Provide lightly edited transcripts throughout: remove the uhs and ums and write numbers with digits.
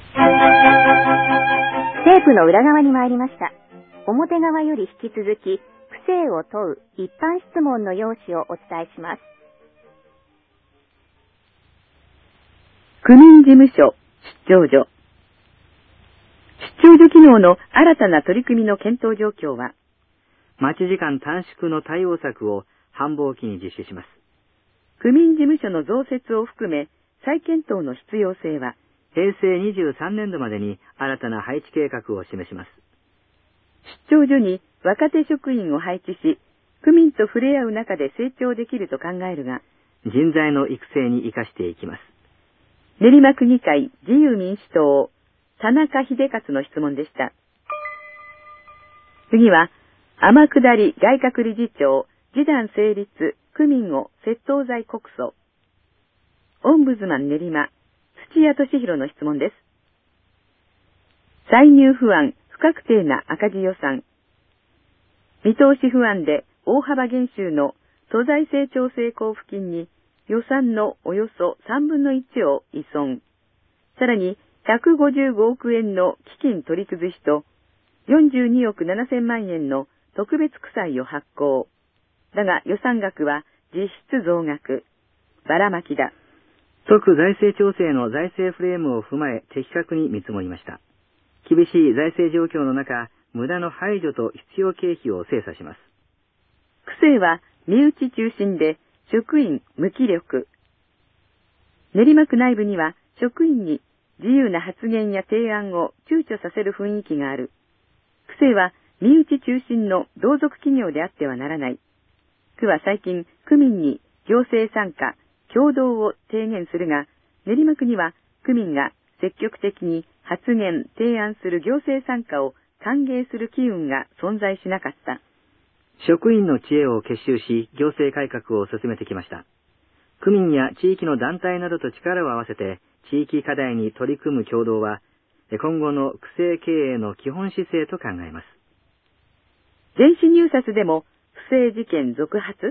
テープの裏側に参りました。表側より引き続き、区政を問う一般質問の用紙をお伝えします。 区民事務所出張所。出張所機能の新たな取り組みの検討状況は、 待ち時間短縮の対応策を繁忙期に実施します。 区民事務所の増設を含め再検討の必要性は、 平成23年度までに新たな配置計画を示します。 出張所に若手職員を配置し、区民と触れ合う中で成長できると考えるが、 人材の育成に生かしていきます。 練馬区議会自由民主党、田中秀勝の質問でした。次は、天下り外閣理事長、示談成立、区民を窃盗罪告訴。オンブズマン練馬、土屋敏弘の質問です。歳入不安、不確定な赤字予算。見通し不安で大幅減収の都財政調整交付金に予算のおよそ3分の1を依存。さらに155億円の基金取り崩しと42億7000万円の特別区債を発行。だが予算額は実質増額。ばらまきだ。 即財政調整の財政フレームを踏まえ的確に見積もりました。厳しい財政状況の中、無駄の排除と必要経費を精査します。 区政は身内中心で職員無気力。練馬区内部には職員に自由な発言や提案を躊躇させる雰囲気がある。区政は身内中心の同族企業であってはならない。区は最近区民に行政参加、共同を提言するが、練馬区には区民が積極的に発言、提案する行政参加を歓迎する機運が存在しなかった。 職員の知恵を結集し、行政改革を進めてきました。区民や地域の団体などと力を合わせて、地域課題に取り組む共同は、今後の区政経営の基本姿勢と考えます。 電子入札でも不正事件続発？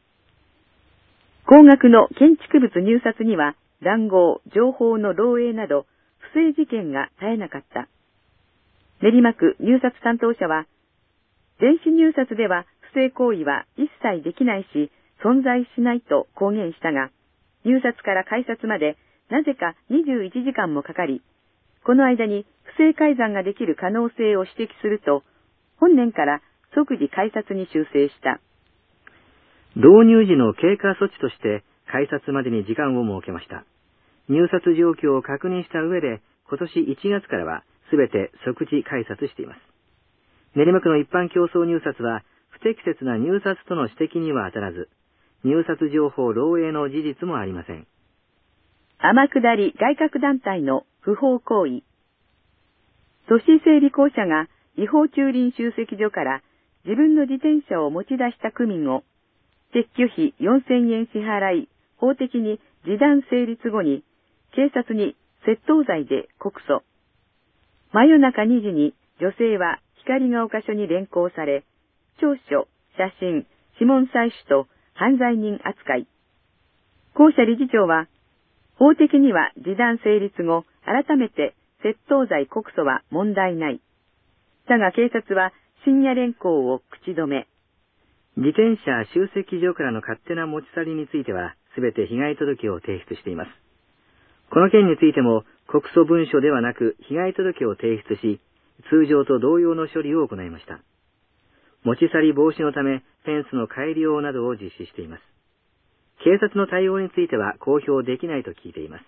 高額の建築物入札には談合、情報の漏洩など不正事件が絶えなかった。練馬区入札担当者は、電子入札では不正行為は一切できないし存在しないと公言したが、入札から改札までなぜか21時間もかかり、この間に不正改ざんができる可能性を指摘すると、本年から即時改札に修正した。 導入時の経過措置として改札までに時間を設けました。入札状況を確認した上で、今年1月からはすべて即時改札しています。練馬区の一般競争入札は不適切な入札との指摘には当たらず、入札情報漏洩の事実もありません。 天下り外郭団体の不法行為。都市整備公社が違法駐輪集積所から自分の自転車を持ち出した区民を撤去費4000円支払い、法的に示談成立後に警察に窃盗罪で告訴。真夜中2時に女性は光が丘署に連行され、調書、写真、指紋採取と犯罪人扱い。公社理事長は、法的には示談成立後、改めて窃盗罪告訴は問題ない。だが警察は深夜連行を口止め。 自転車集積所からの勝手な持ち去りについては、すべて被害届を提出しています。この件についても、告訴文書ではなく被害届を提出し、通常と同様の処理を行いました。持ち去り防止のため、フェンスの改良などを実施しています。警察の対応については公表できないと聞いています。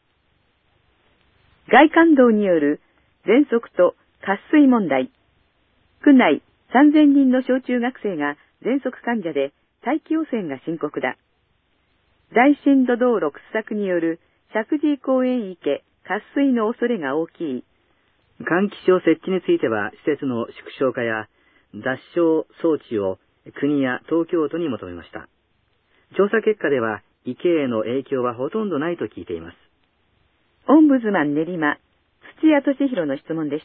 外環道による喘息と渇水問題。区内3000人の小中学生が喘息患者で大気汚染が深刻だ。大深度道路掘削による石神井公園池渇水の恐れが大きい。 換気床設置については、施設の縮小化や脱床装置を国や東京都に求めました。調査結果では、池への影響はほとんどないと聞いています。 オンブズマン練馬、土屋敏弘の質問でした。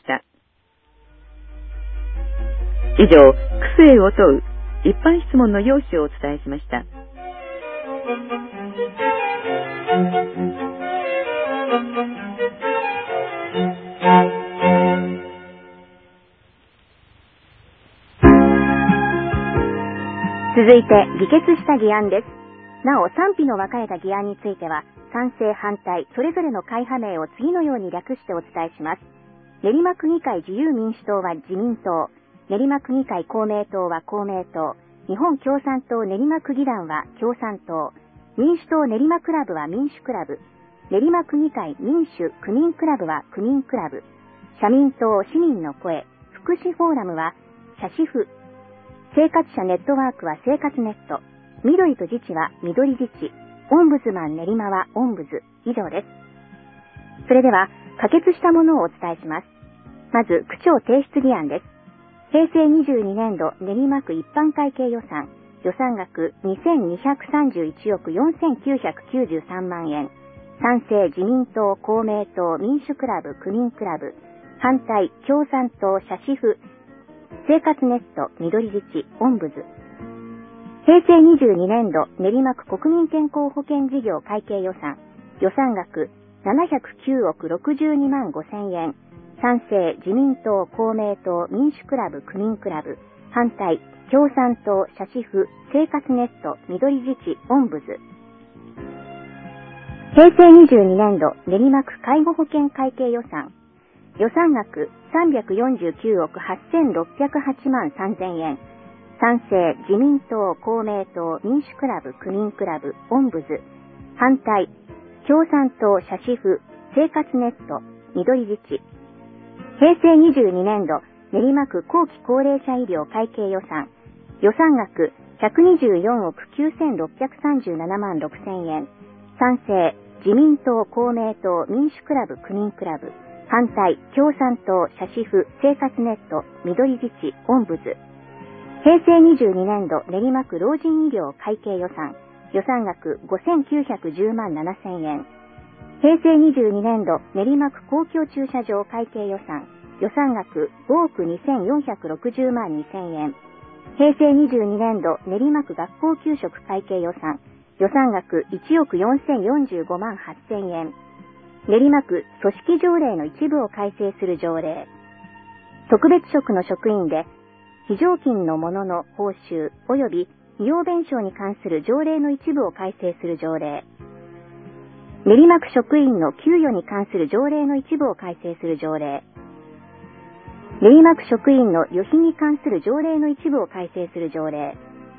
以上、区政を問う一般質問の要旨をお伝えしました。 続いて議決した議案です。なお賛否の分かれた議案については、賛成反対それぞれの会派名を次のように略してお伝えします。練馬区議会自由民主党は自民党、練馬区議会公明党は公明党、日本共産党練馬区議団は共産党、民主党練馬クラブは民主クラブ、練馬区議会民主区民クラブは区民クラブ、社民党市民の声、福祉フォーラムは社市府、生活者ネットワークは生活ネット、緑と自治は緑自治、オンブズマン練馬はオンブズ。以上です。それでは可決したものをお伝えします。まず区長提出議案です。平成22年度練馬区一般会計予算、予算額2231億4993万円。賛成自民党、公明党、民主クラブ、区民クラブ。反対共産党、社市府、生活ネット、緑自治、オンブズ。平成22年度練馬区国民健康保険事業会計予算、予算額709億62万5千円。賛成自民党、公明党、民主クラブ、区民クラブ。反対共産党、社市府、生活ネット、緑自治、オンブズ。平成22年度練馬区介護保険会計予算、予算額349億8608万3000円。賛成自民党、公明党、民主クラブ、区民クラブ、オンブズ。反対共産党、社市府、生活ネット、緑自治。平成22年度練馬区後期高齢者医療会計予算、予算額124億9637万6000円。賛成自民党、公明党、民主クラブ、区民クラブ。反対共産党、社市府、生活ネット、緑自治、オンブズ。平成22年度練馬区老人医療会計予算、予算額5910万7000円。平成22年度練馬区公共駐車場会計予算、予算額5億2460万2000円。平成22年度練馬区学校給食会計予算、予算額1億4045万8000円。練馬区組織条例の一部を改正する条例。特別職の職員で非常勤の者の報酬及び医療弁償に関する条例の一部を改正する条例。練馬区職員の給与に関する条例の一部を改正する条例。練馬区職員の旅費に関する条例の一部を改正する条例。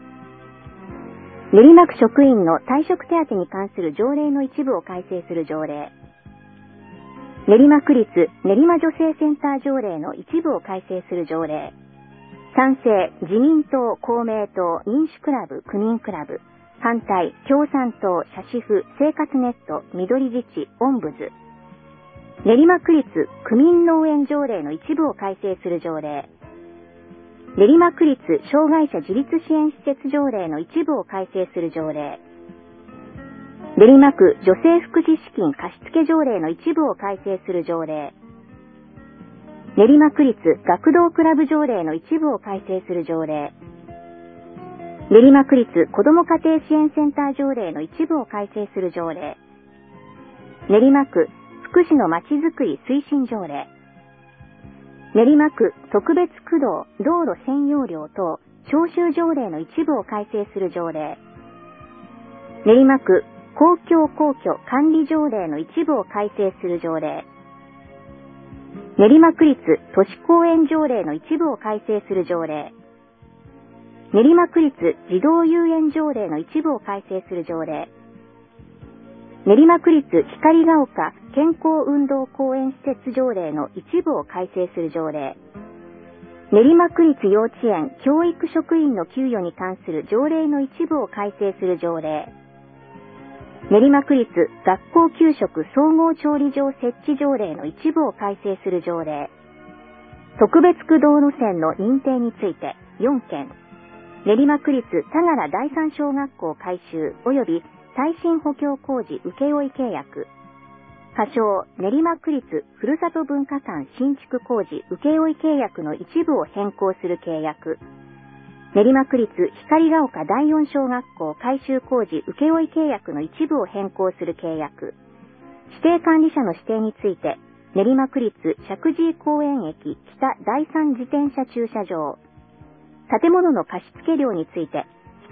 練馬区職員の退職手当に関する条例の一部を改正する条例。練馬区立練馬女性センター条例の一部を改正する条例。賛成自民党、公明党、民主クラブ、区民クラブ。反対共産党、社市府、生活ネット、緑自治、オンブズ。練馬区立区民農園条例の一部を改正する条例。練馬区立障害者自立支援施設条例の一部を改正する条例。練馬区女性福祉資金貸付条例の一部を改正する条例。練馬区立学童クラブ条例の一部を改正する条例。練馬区立子ども家庭支援センター条例の一部を改正する条例。練馬区福祉のまちづくり推進条例。練馬区特別区道道路占用料等徴収条例の一部を改正する条例。練馬区公共皇居管理条例の一部を改正する条例。練馬区立都市公園条例の一部を改正する条例。練馬区立児童遊園条例の一部を改正する条例。練馬区立光が丘健康運動公園施設条例の一部を改正する条例。練馬区立幼稚園教育職員の給与に関する条例の一部を改正する条例。練馬区立学校給食総合調理場設置条例の一部を改正する条例。特別区道路線の認定について4件。練馬区立田柄第三小学校改修及び耐震補強工事請負契約。仮称練馬区立ふるさと文化館新築工事請負契約の一部を変更する契約。練馬区立光が丘第四小学校改修工事請負契約の一部を変更する契約。指定管理者の指定について、練馬区立石神井公園駅北第三自転車駐車場。建物の貸付料について、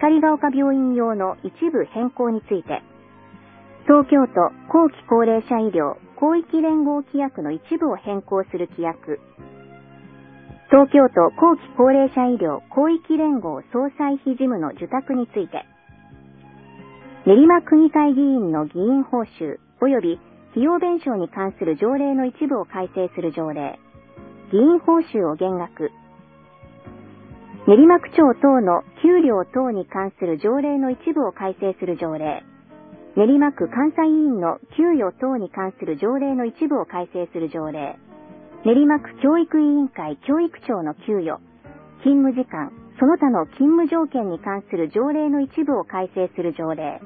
光が丘病院用の一部変更について、東京都後期高齢者医療広域連合規約の一部を変更する規約、東京都後期高齢者医療広域連合総裁費事務の受託について、練馬区議会議員の議員報酬及び費用弁償に関する条例の一部を改正する条例、議員報酬を減額、練馬区長等の給料等に関する条例の一部を改正する条例、練馬区監査委員の給与等に関する条例の一部を改正する条例、練馬区教育委員会教育長の給与、勤務時間、その他の勤務条件に関する条例の一部を改正する条例、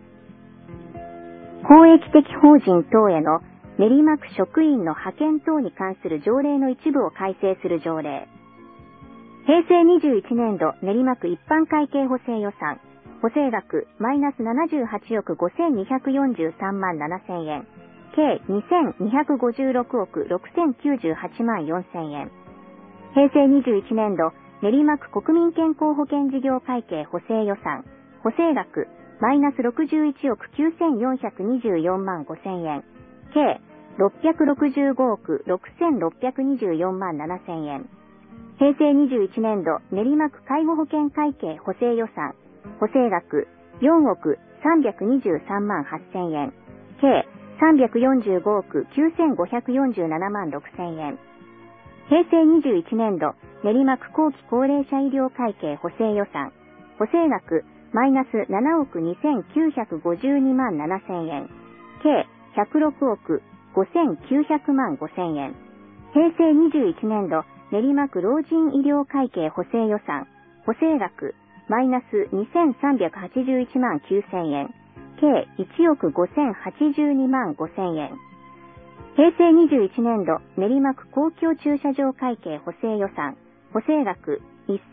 公益的法人等への練馬区職員の派遣等に関する条例の一部を改正する条例、平成21年度練馬区一般会計補正予算、補正額マイナス78億5243万7000円、計2256億6098万4000円。平成21年度練馬区国民健康保険事業会計補正予算、補正額マイナス61億9424万5000円、計665億6624万7000円。平成21年度練馬区介護保険会計補正予算、補正額4億323万8000円、計345億9547万6000円。平成21年度練馬区後期高齢者医療会計補正予算、補正額マイナス7億2952万7000円、計106億5900万5000円。平成21年度練馬区老人医療会計補正予算、補正額マイナス2381万9000円、計1億5082万5000円。平成21年度練馬区公共駐車場会計補正予算、補正額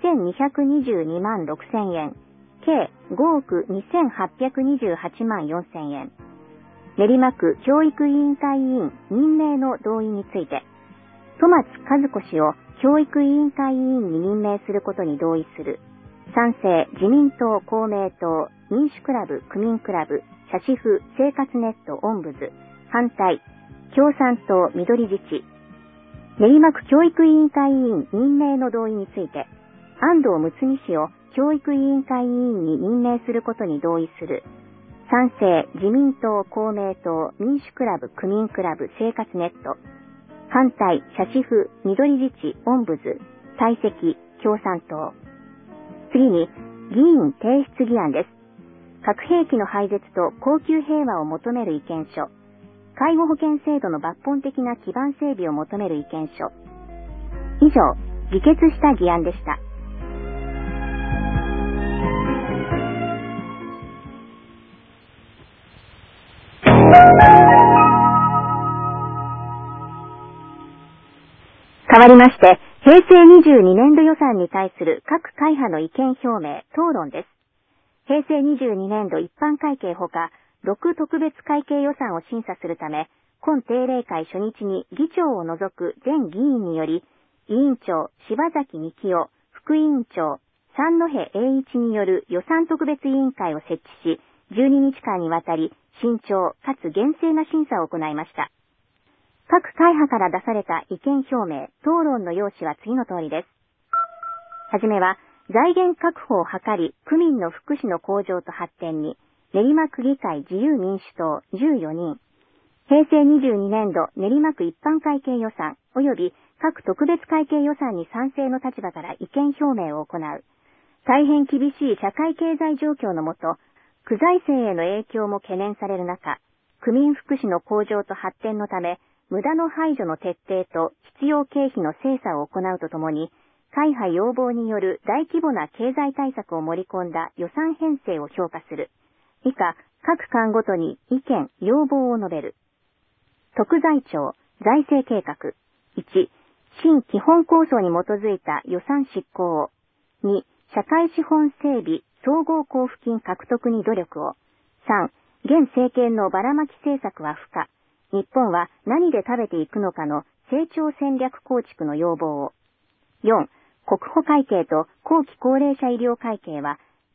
1222万6000円、計5億2828万4000円。練馬区教育委員会委員任命の同意について、戸松和子氏を教育委員会委員に任命することに同意する。賛成、自民党、公明党、民主クラブ、区民クラブ、社市府、生活ネット、オンブズ。反対、共産党、緑自治。練馬区教育委員会委員任命の同意について、安藤睦美氏を教育委員会委員に任命することに同意する。賛成、自民党、公明党、民主クラブ、区民クラブ、生活ネット。反対、社市府、緑自治、オンブズ。退席、共産党。次に、議員提出議案です。核兵器の廃絶と恒久平和を求める意見書。介護保険制度の抜本的な基盤整備を求める意見書。以上、議決した議案でした。変わりまして、平成22年度予算に対する各会派の意見表明、討論です。平成22年度一般会計ほか、6特別会計予算を審査するため、今定例会初日に議長を除く全議員により、委員長柴崎幹夫、副委員長三戸栄一による予算特別委員会を設置し、12日間にわたり慎重かつ厳正な審査を行いました。各会派から出された意見表明、討論の要旨は次の通りです。はじめは、財源確保を図り、区民の福祉の向上と発展に、練馬区議会自由民主党14人、平成22年度練馬区一般会計予算及び各特別会計予算に賛成の立場から意見表明を行う。大変厳しい社会経済状況のもと、区財政への影響も懸念される中、区民福祉の向上と発展のため、無駄の排除の徹底と必要経費の精査を行うとともに、会派要望による大規模な経済対策を盛り込んだ予算編成を評価する。以下、各間ごとに意見、要望を述べる。特財庁、財政計画。1、新基本構想に基づいた予算執行を。2、社会資本整備、総合交付金獲得に努力を。3、現政権のばらまき政策は不可。日本は何で食べていくのかの成長戦略構築の要望を。4、国保会計と後期高齢者医療会計は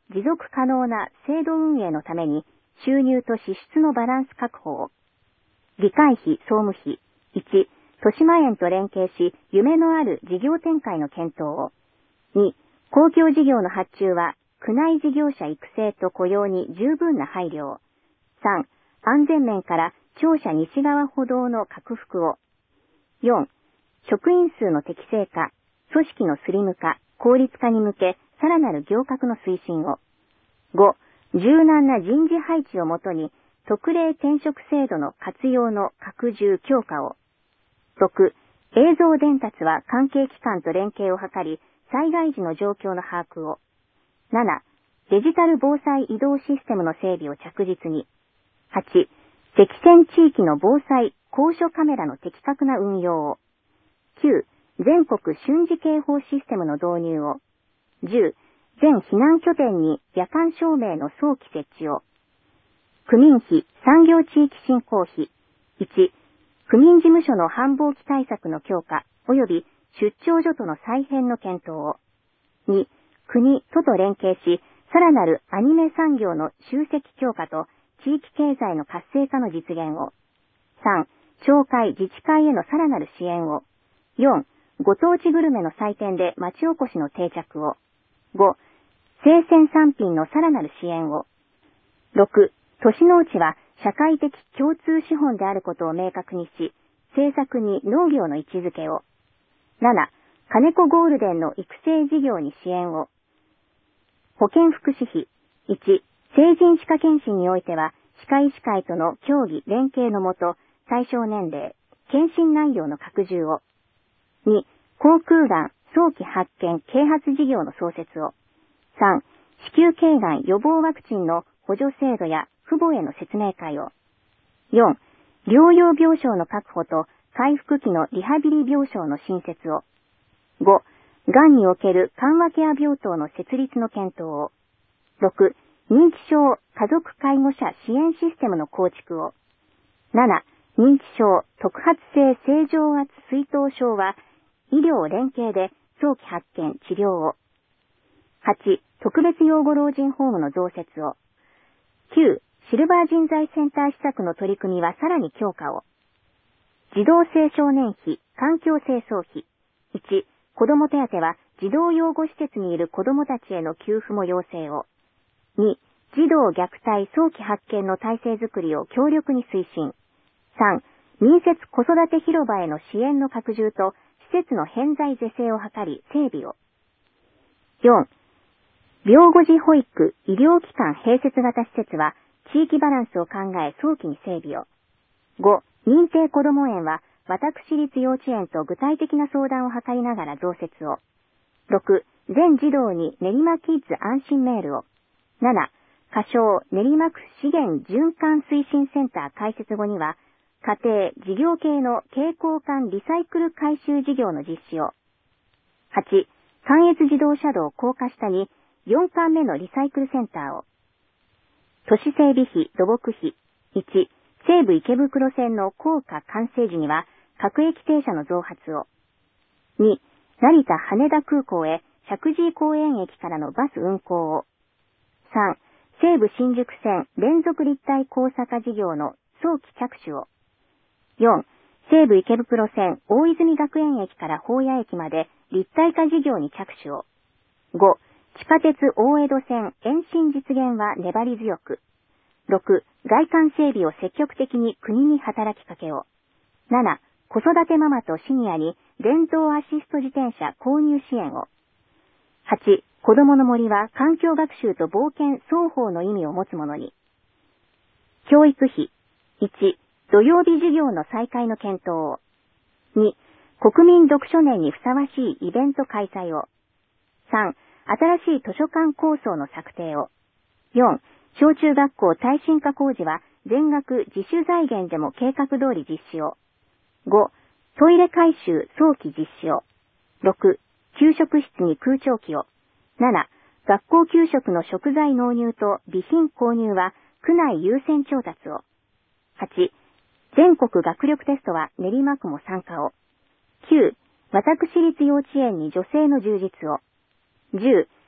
持続可能な制度運営のために収入と支出のバランス確保を。議会費、総務費。1、豊島園と連携し、夢のある事業展開の検討を。2、公共事業の発注は、区内事業者育成と雇用に十分な配慮を。3、安全面から庁舎西側歩道の拡幅を。4、職員数の適正化、組織のスリム化、効率化に向け、さらなる行革の推進を。5、柔軟な人事配置をもとに、特例転職制度の活用の拡充強化を。6、映像伝達は関係機関と連携を図り、災害時の状況の把握を。7、デジタル防災移動システムの整備を着実に。8、積線地域の防災高所カメラの的確な運用を。9、全国瞬時警報システムの導入を。10、全避難拠点に夜間照明の早期設置を。区民費、産業地域振興費。1、区民事務所の繁忙期対策の強化、及び出張所との再編の検討を。2、国、都と連携し、さらなるアニメ産業の集積強化と地域経済の活性化の実現を。3、町会、自治会へのさらなる支援を。4、ご当地グルメの祭典で町おこしの定着を。5、生鮮産品のさらなる支援を。6、都市農地は社会的共通資本であることを明確にし、政策に農業の位置づけを。7、金子ゴールデンの育成事業に支援を。保健福祉費。1、成人歯科検診においては、歯科医師会との協議連携のもと、対象年齢、検診内容の拡充を。2、口腔がん早期発見啓発事業の創設を。3、子宮頸がん予防ワクチンの補助制度や父母への説明会を。4、療養病床の確保と回復期のリハビリ病床の新設を。5、がんにおける緩和ケア病棟の設立の検討を。6、認知症家族介護者支援システムの構築を。7、認知症特発性正常圧水頭症は医療連携で早期発見治療を。8、特別養護老人ホームの増設を。9、シルバー人材センター施策の取り組みはさらに強化を。児童青少年費、環境清掃費。1、子ども手当は児童養護施設にいる子どもたちへの給付も要請を。2、児童虐待早期発見の体制づくりを強力に推進。3、民設子育て広場への支援の拡充と施設の偏在是正を図り整備を。4、病後児保育医療機関併設型施設は地域バランスを考え早期に整備を。5、認定こども園は私立幼稚園と具体的な相談を図りながら増設を。6、全児童に練馬キッズ安心メールを。7、仮称練馬区資源循環推進センター開設後には、家庭、事業系の携行缶リサイクル回収事業の実施を。8、関越自動車道高架下に4巻目のリサイクルセンターを。都市整備費、土木費。1、西武池袋線の高架完成時には各駅停車の増発を。2、成田羽田空港へ石神井公園駅からのバス運行を。3、西武新宿線連続立体交差化事業の早期着手を。4、西武池袋線大泉学園駅から保谷駅まで立体化事業に着手を。5、地下鉄大江戸線延伸実現は粘り強く。6、外観整備を積極的に国に働きかけを。7、子育てママとシニアに電動アシスト自転車購入支援を。8、子供の森は環境学習と冒険双方の意味を持つものに。教育費。1、土曜日授業の再開の検討を。2、国民読書年にふさわしいイベント開催を。3、新しい図書館構想の策定を。4、小中学校耐震化工事は全額自主財源でも計画通り実施を。5、トイレ改修早期実施を。6、給食室に空調機を。7、学校給食の食材納入と備品購入は区内優先調達を。8、全国学力テストは練馬区も参加を。9、私立幼稚園に女性の充実を。10、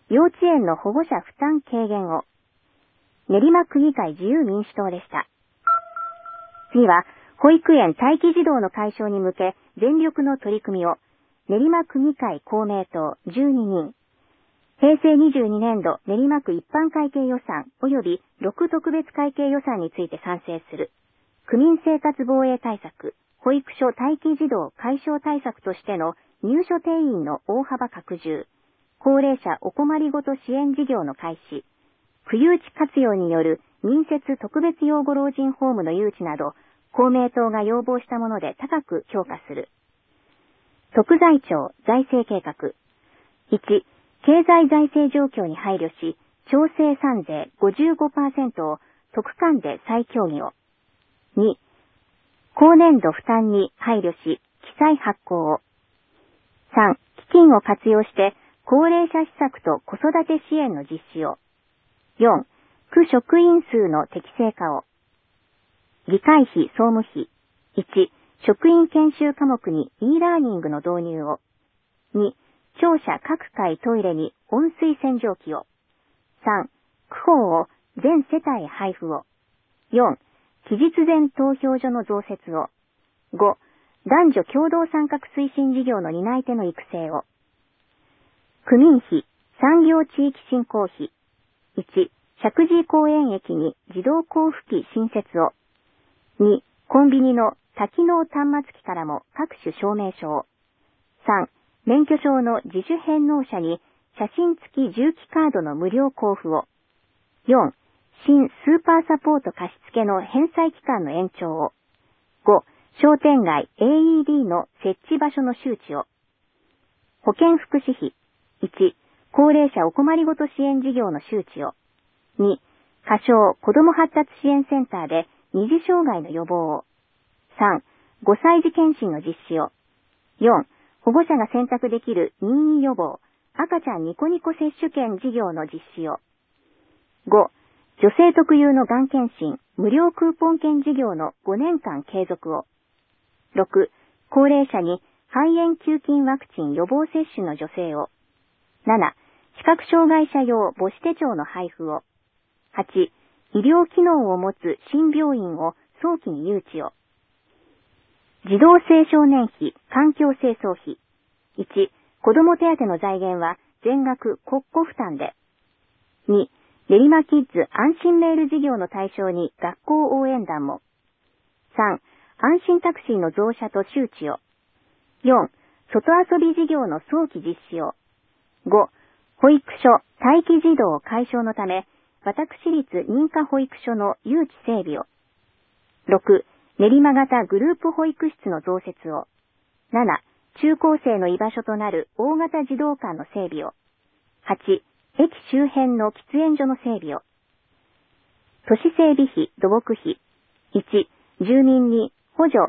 幼稚園の保護者負担軽減を。練馬区議会自由民主党でした。次は、保育園待機児童の解消に向け全力の取り組みを。練馬区議会公明党12人。平成22年度練馬区一般会計予算及び6特別会計予算について賛成する。区民生活防衛対策、保育所待機児童解消対策としての入所定員の大幅拡充、高齢者お困りごと支援事業の開始、区誘致活用による民設特別養護老人ホームの誘致など、公明党が要望したもので高く評価する。特財庁財政計画。1、経済財政状況に配慮し、調整産税 55% を特管で再協議を。2、高年度負担に配慮し、記載発行を。3、基金を活用して、高齢者施策と子育て支援の実施を。4、区職員数の適正化を。議会費総務費。1、職員研修科目に e ラーニングの導入を。2、庁舎各階トイレに温水洗浄機を。3、区法を全世帯へ配布を。4、期日前投票所の増設を。5、男女共同参画推進事業の担い手の育成を。区民費、産業地域振興費。1、石神井公園駅に自動交付機新設を。2、コンビニの多機能端末機からも各種証明書を。3、免許証の自主返納者に写真付き重機カードの無料交付を。4、新スーパーサポート貸付の返済期間の延長を。5、商店街 AED の設置場所の周知を。保健福祉費。1、高齢者お困りごと支援事業の周知を。2、仮称子ども発達支援センターで二次障害の予防を。3、5歳児検診の実施を。4、保護者が選択できる任意予防、赤ちゃんニコニコ接種券事業の実施を。5、女性特有のがん検診、無料クーポン券事業の5年間継続を。6、高齢者に肺炎球菌ワクチン予防接種の助成を。7、視覚障害者用母子手帳の配布を。8、医療機能を持つ新病院を早期に誘致を。児童青少年費、環境清掃費。1、子ども手当の財源は全額国庫負担で。2、練馬キッズ安心メール事業の対象に学校応援団も。3、安心タクシーの増車と周知を。4、外遊び事業の早期実施を。5、保育所待機児童解消のため、私立認可保育所の誘致整備を。6、練馬型グループ保育室の増設を。7、中高生の居場所となる大型児童館の整備を。8、駅周辺の喫煙所の整備を。都市整備費、土木費。1、住民に補助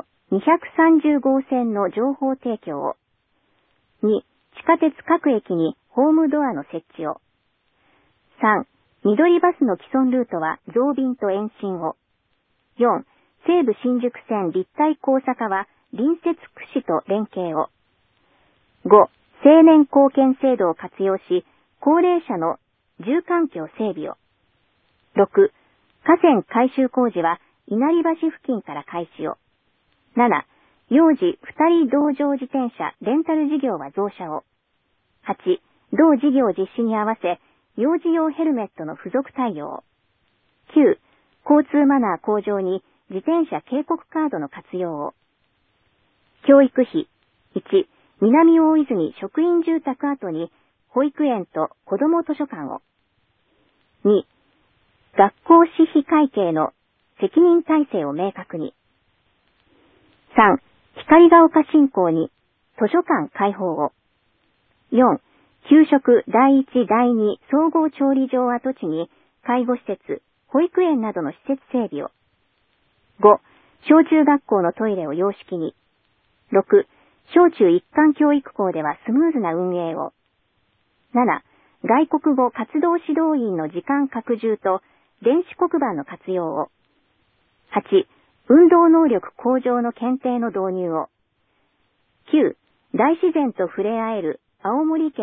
230号線の情報提供を。2、地下鉄各駅にホームドアの設置を。3、緑バスの既存ルートは増便と延伸を。4、西武新宿線立体交差化は隣接区市と連携を。5、青年貢献制度を活用し、高齢者の住環境整備を。6、河川改修工事は稲荷橋付近から開始を。7、幼児2人同乗自転車レンタル事業は増車を。8、同事業実施に合わせ、幼児用ヘルメットの付属対応。9、交通マナー向上に自転車警告カードの活用を。教育費。1、南大泉職員住宅跡に保育園と子ども図書館を。2、学校私費会計の責任体制を明確に。3、光が丘振興に図書館開放を。4、給食第1、第2総合調理場跡地に介護施設、保育園などの施設整備を。5、小中学校のトイレを洋式に。6、小中一貫教育校ではスムーズな運営を。7、外国語活動指導員の時間拡充と電子黒板の活用を。8、運動能力向上の検定の導入を。9、大自然と触れ合える青森県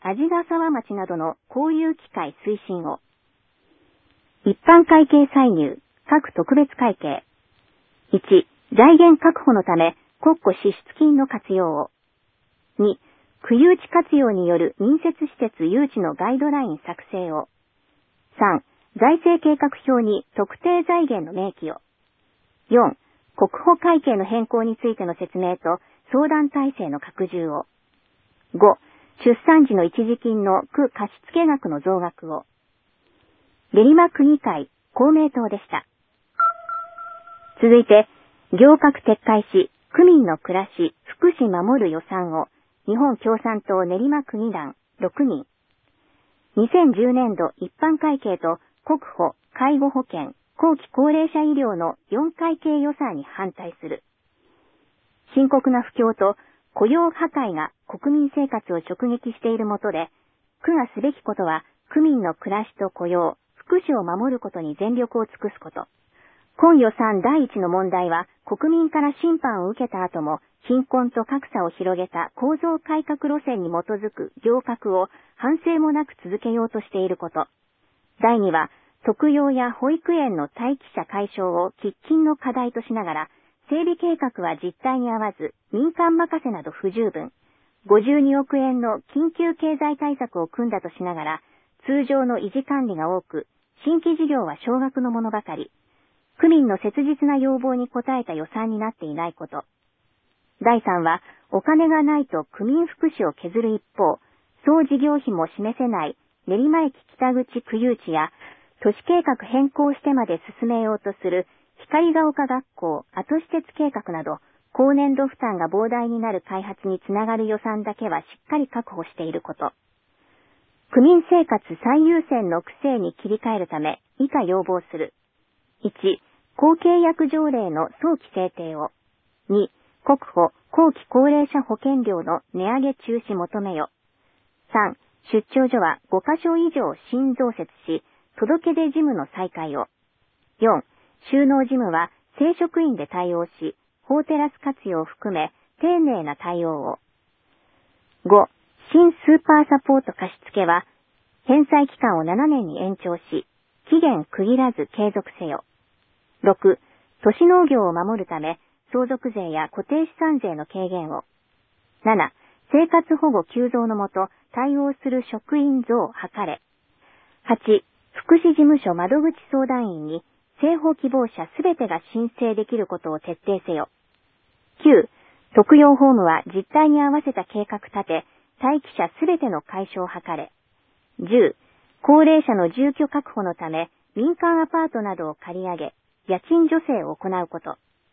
鰺ヶ沢町などの公有機会推進を。一般会計歳入、各特別会計。1、財源確保のため国庫支出金の活用を。2、区誘致活用による民設施設誘致のガイドライン作成を。3、財政計画表に特定財源の明記を。4、国保会計の変更についての説明と相談体制の拡充を。5、出産時の一時金の区貸付額の増額を。練馬区議会、公明党でした。続いて、行革撤回し、区民の暮らし、福祉守る予算を、日本共産党練馬区議団、6人。2010年度一般会計と国保、介護保険、後期高齢者医療の4会計予算に反対する。深刻な不況と雇用破壊が国民生活を直撃しているもとで、区がすべきことは区民の暮らしと雇用、福祉を守ることに全力を尽くすこと。今予算第一の問題は国民から審判を受けた後も貧困と格差を広げた構造改革路線に基づく行革を反省もなく続けようとしていること。第2は、特養や保育園の待機者解消を喫緊の課題としながら、整備計画は実態に合わず、民間任せなど不十分。52億円の緊急経済対策を組んだとしながら、通常の維持管理が多く、新規事業は少額のものばかり。区民の切実な要望に応えた予算になっていないこと。第3は、お金がないと区民福祉を削る一方、総事業費も示せない練馬駅北口区誘致や、都市計画変更してまで進めようとする光が丘学校後施設計画など、高年度負担が膨大になる開発につながる予算だけはしっかり確保していること。区民生活最優先の区政に切り替えるため、以下要望する。1、公契約条例の早期制定を。2、国保、後期高齢者保険料の値上げ中止求めよ。3、出張所は5カ所以上新増設し、届け出事務の再開を。4、収納事務は正職員で対応し、法テラス活用を含め丁寧な対応を。5、新スーパーサポート貸付は返済期間を7年に延長し、期限区切らず継続せよ。6、都市農業を守るため相続税や固定資産税の軽減を。7、生活保護急増のもと対応する職員増を図れ。8、福祉事務所窓口相談員に政保希望者すべてが申請できることを徹底せよ。9、特養ホームは実態に合わせた計画立て、待機者すべての解消を図れ。10、高齢者の住居確保のため民間アパートなどを借り上げ、家賃助成を行うこと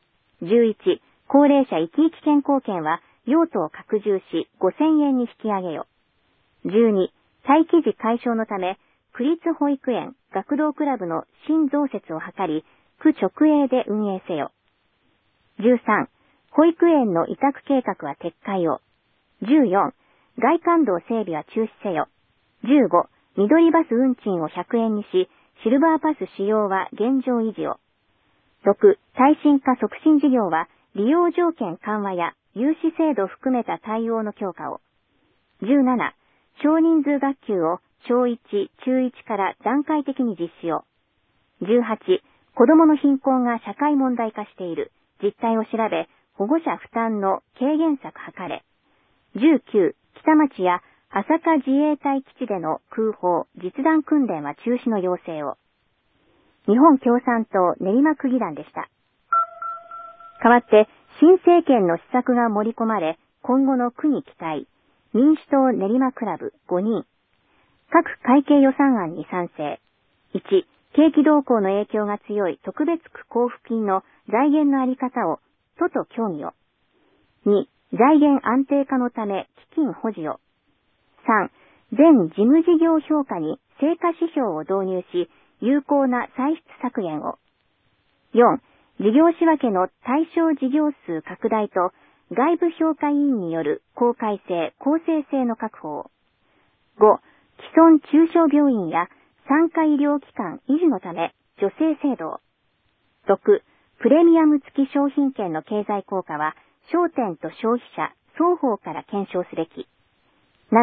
。11、高齢者生き生き健康券は用途を拡充し5000円に引き上げよ。12、待機時解消のため、区立保育園、学童クラブの新増設を図り、区直営で運営せよ。13、保育園の委託計画は撤回を。14、外環道整備は中止せよ。15、緑バス運賃を100円にし、シルバーパス使用は現状維持を。6、耐震化促進事業は利用条件緩和や融資制度を含めた対応の強化を。17、少人数学級を小1、中1から段階的に実施を。18、子どもの貧困が社会問題化している。実態を調べ、保護者負担の軽減策図れ。19、北町や朝霞自衛隊基地での空砲、実弾訓練は中止の要請を。日本共産党練馬区議団でした。代わって、新政権の施策が盛り込まれ、今後の区に期待。民主党練馬クラブ5人。各会計予算案に賛成。1、景気動向の影響が強い特別区交付金の財源のあり方を都と協議を。2、財源安定化のため基金保持を。3、全事務事業評価に成果指標を導入し、有効な歳出削減を。4、事業仕分けの対象事業数拡大と外部評価委員による公開性、公正性の確保を。5、既存中小病院や産科医療機関維持のため助成制度を。6、プレミアム付き商品券の経済効果は商店と消費者双方から検証すべき。7、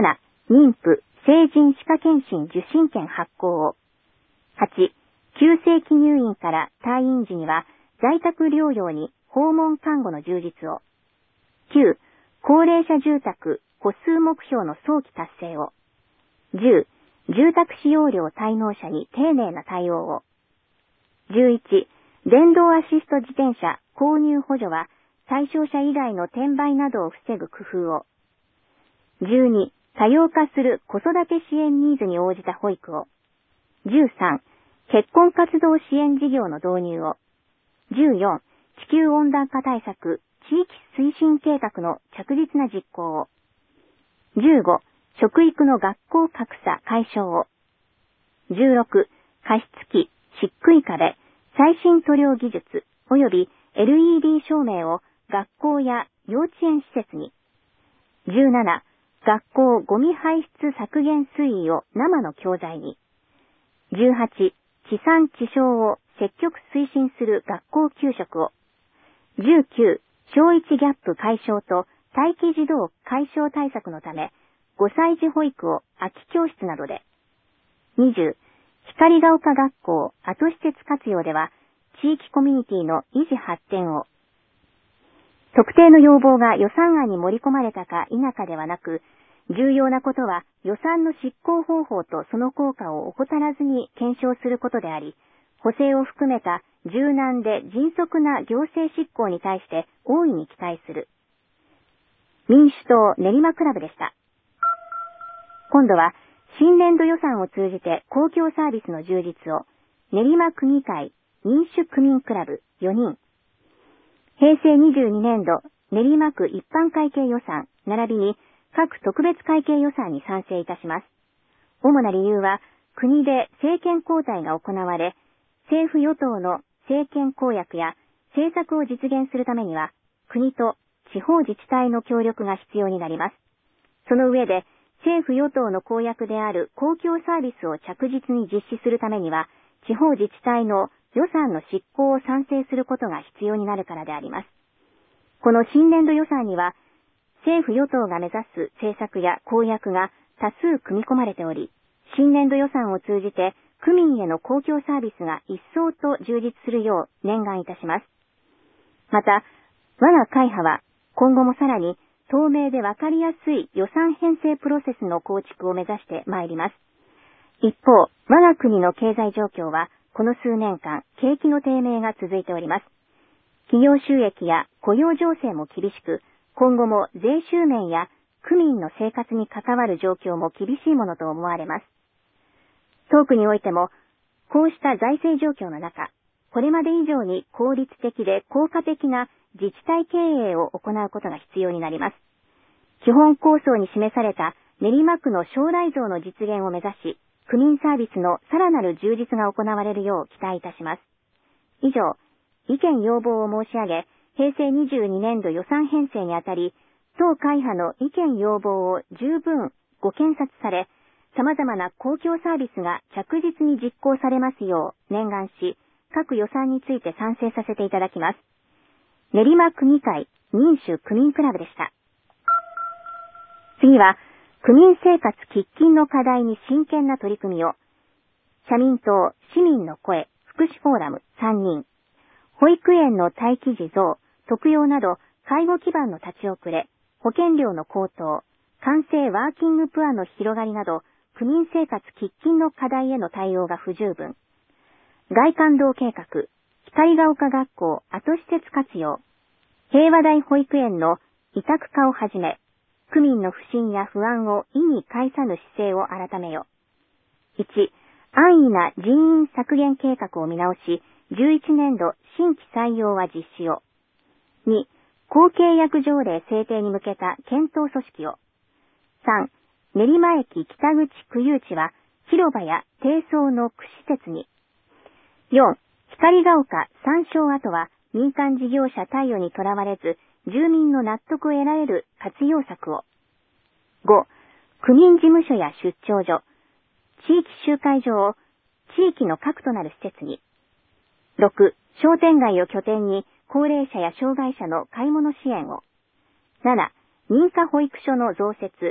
妊婦、成人歯科検診受診券発行を。8、急性期入院から退院時には在宅療養に訪問看護の充実を。9、高齢者住宅戸数目標の早期達成を。10、住宅使用料滞納者に丁寧な対応を。11、電動アシスト自転車購入補助は対象者以外の転売などを防ぐ工夫を。12、多様化する子育て支援ニーズに応じた保育を。13、結婚活動支援事業の導入を。14、地球温暖化対策地域推進計画の着実な実行を。15、食育の学校格差解消を。16、加湿器、漆喰壁、最新塗料技術及び LED 照明を学校や幼稚園施設に。17、学校ゴミ排出削減推移を生の教材に。18、地産地消を積極推進する学校給食を。19、小1ギャップ解消と待機児童解消対策のため、5歳児保育を空き教室などで。20、光が丘学校後施設活用では、地域コミュニティの維持発展を。特定の要望が予算案に盛り込まれたか否かではなく、重要なことは予算の執行方法とその効果を怠らずに検証することであり、補正を含めた柔軟で迅速な行政執行に対して大いに期待する。民主党練馬クラブでした。今度は新年度予算を通じて公共サービスの充実を、練馬区議会民主区民クラブ4人。平成22年度練馬区一般会計予算並びに各特別会計予算に賛成いたします。主な理由は、国で政権交代が行われ、政府与党の政権公約や政策を実現するためには、国と地方自治体の協力が必要になります。その上で、政府与党の公約である公共サービスを着実に実施するためには、地方自治体の予算の執行を賛成することが必要になるからであります。この新年度予算には、政府与党が目指す政策や公約が多数組み込まれており、新年度予算を通じて区民への公共サービスが一層と充実するよう念願いたします。また、我が会派は今後もさらに透明でわかりやすい予算編成プロセスの構築を目指してまいります。一方、我が国の経済状況はこの数年間景気の低迷が続いております。企業収益や雇用情勢も厳しく、今後も税収面や区民の生活に関わる状況も厳しいものと思われます。当区においても、こうした財政状況の中、これまで以上に効率的で効果的な自治体経営を行うことが必要になります。基本構想に示された練馬区の将来像の実現を目指し、区民サービスのさらなる充実が行われるよう期待いたします。以上、意見要望を申し上げ、平成22年度予算編成にあたり、当会派の意見要望を十分ご検察され、様々な公共サービスが着実に実行されますよう念願し、各予算について賛成させていただきます。練馬区議会民主区民クラブでした。次は、区民生活喫緊の課題に真剣な取り組みを、社民党市民の声福祉フォーラム3人、保育園の待機児増、特養など介護基盤の立ち遅れ、保険料の高騰、官製ワーキングプアの広がりなど、区民生活喫緊の課題への対応が不十分。外環道計画、光が丘学校後施設活用、平和台保育園の委託化をはじめ、区民の不信や不安を意に介さぬ姿勢を改めよ。1、安易な人員削減計画を見直し、11年度新規採用は実施を。2、公契約条例制定に向けた検討組織を。3、練馬駅北口区有地は広場や低層の区施設に。4、光が丘山椒跡は民間事業者貸与にとらわれず、住民の納得を得られる活用策を。5、区民事務所や出張所、地域集会所を地域の核となる施設に。6、商店街を拠点に高齢者や障害者の買い物支援を。7、認可保育所の増設、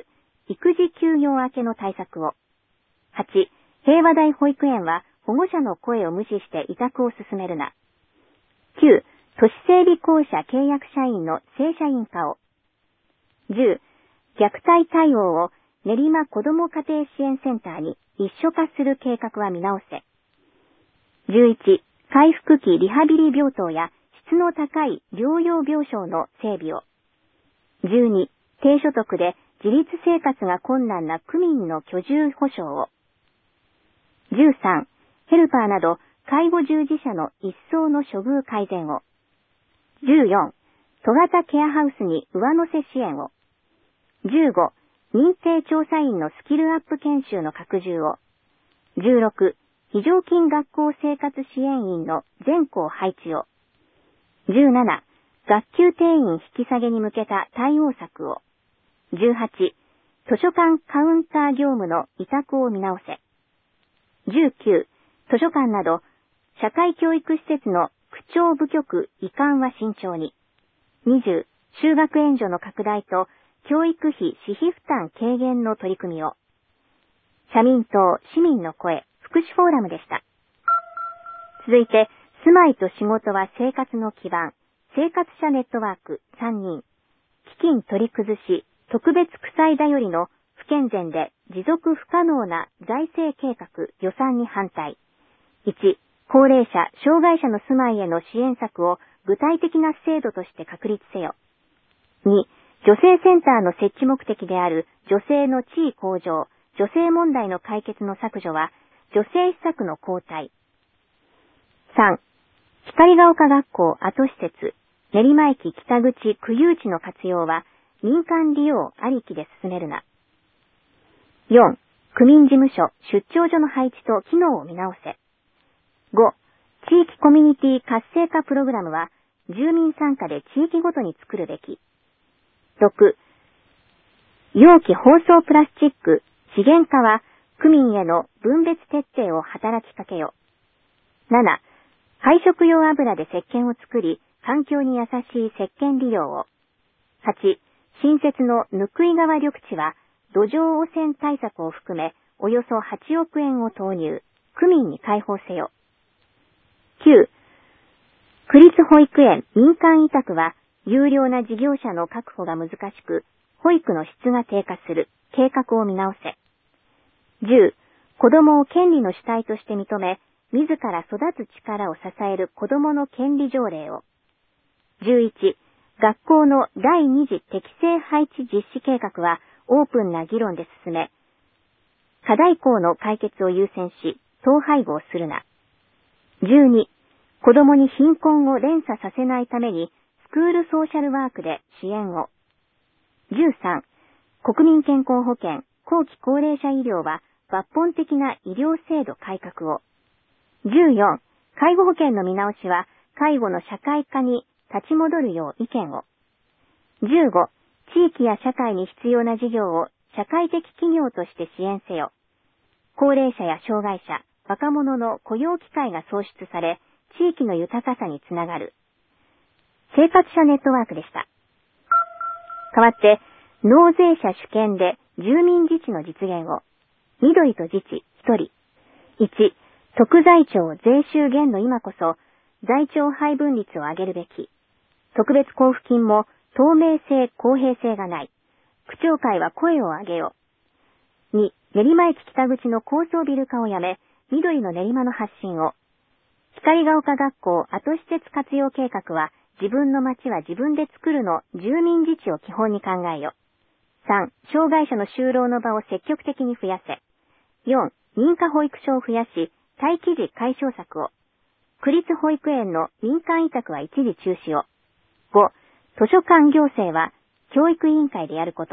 育児休業明けの対策を。8、平和台保育園は保護者の声を無視して委託を進めるな。9、都市整備公社契約社員の正社員化を。10、虐待対応を練馬子ども家庭支援センターに一緒化する計画は見直せ。11、回復期リハビリ病棟や質の高い療養病床の整備を。12、低所得で自立生活が困難な区民の居住保障を。13、ヘルパーなど介護従事者の一層の処遇改善を。14、都型ケアハウスに上乗せ支援を。15、認定調査員のスキルアップ研修の拡充を。16、非常勤学校生活支援員の全校配置を。17、学級定員引き下げに向けた対応策を。18、図書館カウンター業務の委託を見直せ。19、図書館など社会教育施設の区庁部局移管は慎重に。20、就学援助の拡大と教育費私費負担軽減の取り組みを。社民党市民の声福祉フォーラムでした。続いて、住まいと仕事は生活の基盤、生活者ネットワーク3人、基金取り崩し、特別区債頼りの不健全で持続不可能な財政計画予算に反対。1、高齢者、障害者の住まいへの支援策を具体的な制度として確立せよ。2、女性センターの設置目的である女性の地位向上、女性問題の解決の削除は女性施策の後退。3、光が丘学校跡施設、練馬駅北口区有地の活用は民間利用ありきで進めるな。4、区民事務所、出張所の配置と機能を見直せ。5、地域コミュニティ活性化プログラムは住民参加で地域ごとに作るべき。6、容器包装プラスチック資源化は区民への分別徹底を働きかけよ。7、配色用油で石鹸を作り環境に優しい石鹸利用を。8、新設の温井川緑地は土壌汚染対策を含めおよそ8億円を投入、区民に開放せよ。9、区立保育園民間委託は有料な事業者の確保が難しく、保育の質が低下する、計画を見直せ。10、子供を権利の主体として認め、自ら育つ力を支える子供の権利条例を。11、学校の第2次適正配置実施計画はオープンな議論で進め、課題校の解決を優先し、統廃合するな。12、子供に貧困を連鎖させないために、スクールソーシャルワークで支援を。13、国民健康保険、後期高齢者医療は抜本的な医療制度改革を。14、介護保険の見直しは介護の社会化に立ち戻るよう意見を。15、地域や社会に必要な事業を社会的企業として支援せよ。高齢者や障害者、若者の雇用機会が創出され、地域の豊かさにつながる。生活者ネットワークでした。代わって、納税者主権で住民自治の実現を。緑と自治1人。1、特財庁税収減の今こそ、財庁配分率を上げるべき。特別交付金も透明性、公平性がない。区長会は声を上げよ。2、練馬駅北口の高層ビル化をやめ、緑の練馬の発信を。光が丘学校跡施設活用計画は、自分の街は自分で作るの住民自治を基本に考えよ。3、障害者の就労の場を積極的に増やせ。4、認可保育所を増やし、待機時解消策を。区立保育園の民間委託は一時中止を。5、図書館行政は教育委員会でやること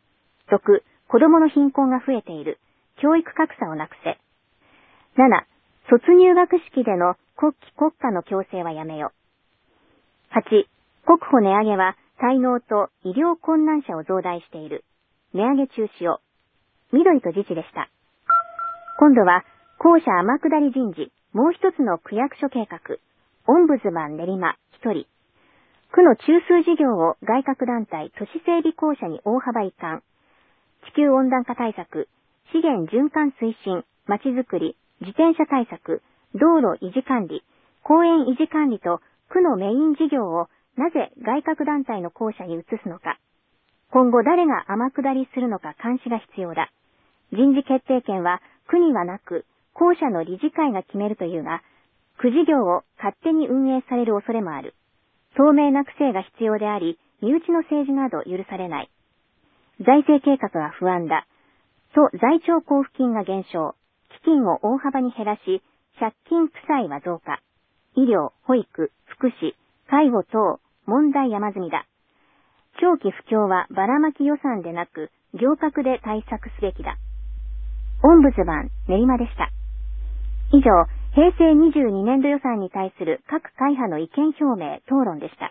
。6、子供の貧困が増えている。教育格差をなくせ。7、卒入学式での国旗国家の強制はやめよ。8、国保値上げは滞納と医療困難者を増大している。値上げ中止を。緑と自治でした。今度は校舎天下り人事、もう一つの区役所計画、オンブズマン練馬1人。区の中枢事業を外郭団体都市整備公社に大幅移管。 地球温暖化対策、資源循環推進、まちづくり、自転車対策、道路維持管理、公園維持管理と区のメイン事業をなぜ外郭団体の公社に移すのか。今後誰が天下りするのか監視が必要だ。人事決定権は区にはなく、公社の理事会が決めるというが、区事業を勝手に運営される恐れもある。透明な区政が必要であり、身内の政治など許されない。財政計画は不安だ。都財庁交付金が減少。基金を大幅に減らし、借金負債は増加。医療、保育、福祉、介護等、問題山積みだ。長期不況はばらまき予算でなく、行革で対策すべきだ。オンブズマン、練馬でした。以上、平成22年度予算に対する各会派の意見表明、討論でした。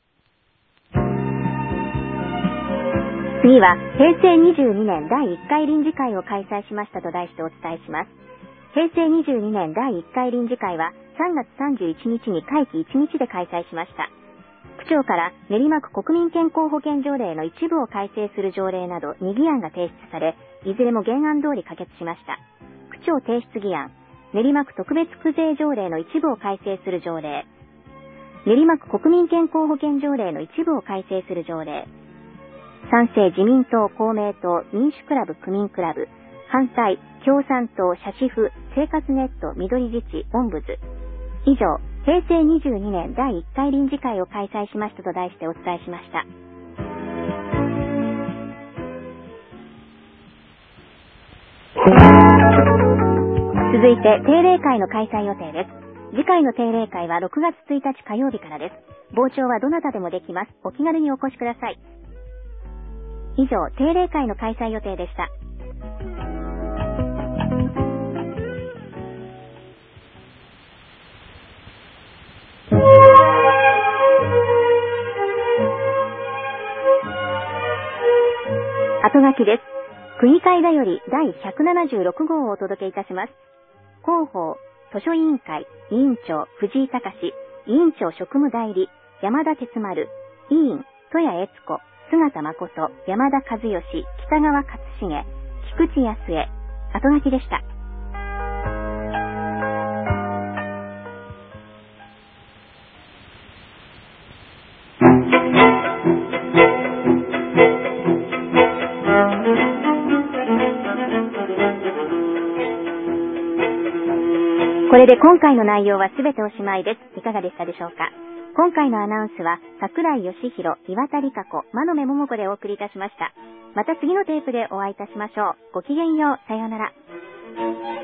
次は、平成22年第1回臨時会を開催しましたと題してお伝えします。平成22年第1回臨時会は3月31日に会期1日で開催しました。区長から練馬区国民健康保険条例の一部を改正する条例など2議案が提出され、いずれも原案通り可決しました。区長提出議案、練馬区特別区税条例の一部を改正する条例、練馬区国民健康保険条例の一部を改正する条例、賛成自民党、公明党、民主クラブ、区民クラブ、反対、共産党、社市府、生活ネット、緑自治、オンブズ。以上、平成22年第1回臨時会を開催しましたと題してお伝えしました。続いて、定例会の開催予定です。次回の定例会は6月1日火曜日からです。傍聴はどなたでもできます。お気軽にお越しください。以上、定例会の開催予定でした。後書きです。区議会だより第176号をお届けいたします。広報、図書委員会、委員長、藤井隆、委員長職務代理、山田哲丸、委員、戸谷悦子、姿誠、山田和義、北川勝重、菊池康江、後書きでした。これで今回の内容はすべておしまいです。いかがでしたでしょうか。今回のアナウンスは桜井義弘、岩田理香子、真鍋桃子でお送りいたしました。また次のテープでお会いいたしましょう。ごきげんよう。さようなら。